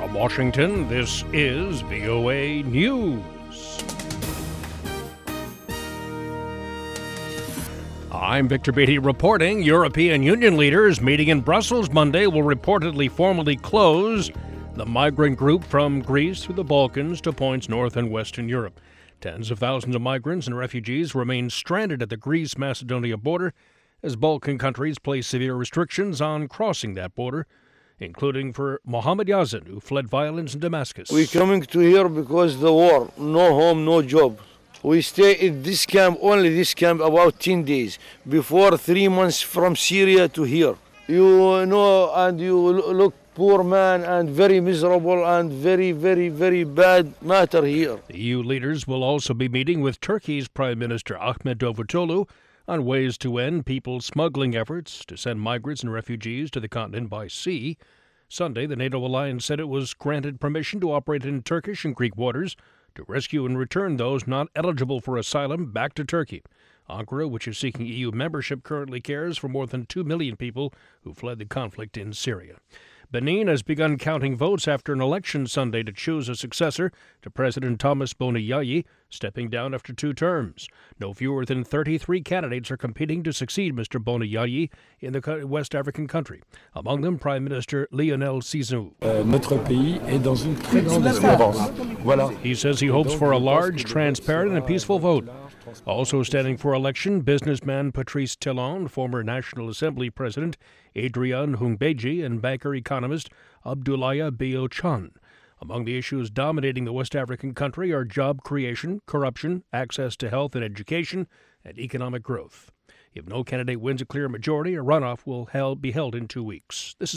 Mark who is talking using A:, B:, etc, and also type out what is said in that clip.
A: From Washington, this is VOA News. I'm Victor Beatty reporting. European Union leaders meeting in Brussels Monday will reportedly formally close the migrant group from Greece through the Balkans to points north and western Europe. Tens of thousands of migrants and refugees remain stranded at the Greece-Macedonia border as Balkan countries place severe restrictions on crossing that border, including for Mohammed Yazin, who fled violence in Damascus.
B: We're coming to here because the war, no home, no job. We stay in this camp, only this camp, about 10 days. Before 3 months from Syria to here. You know, and you look poor man and very miserable and very, very, very bad matter here.
A: The EU leaders will also be meeting with Turkey's Prime Minister Ahmet Davutoglu on ways to end people smuggling efforts to send migrants and refugees to the continent by sea. Sunday, the NATO alliance said it was granted permission to operate in Turkish and Greek waters to rescue and return those not eligible for asylum back to Turkey. Ankara, which is seeking EU membership, currently cares for more than 2 million people who fled the conflict in Syria. Benin has begun counting votes after an election Sunday to choose a successor to President Thomas Boni Yayi, stepping down after 2 terms. No fewer than 33 candidates are competing to succeed Mr. Boni Yayi in the West African country. Among them, Prime Minister Lionel Sizou.
C: Notre pays est dans une très grande espérance. Voilà.
A: He says he hopes for a large, transparent, and peaceful vote. Also standing for election, businessman Patrice Talon, former National Assembly President Adrian Hungbeji, and banker economist Abdoulaye Bio-Chan. Among the issues dominating the West African country are job creation, corruption, access to health and education, and economic growth. If no candidate wins a clear majority, a runoff will be held in 2 weeks. This is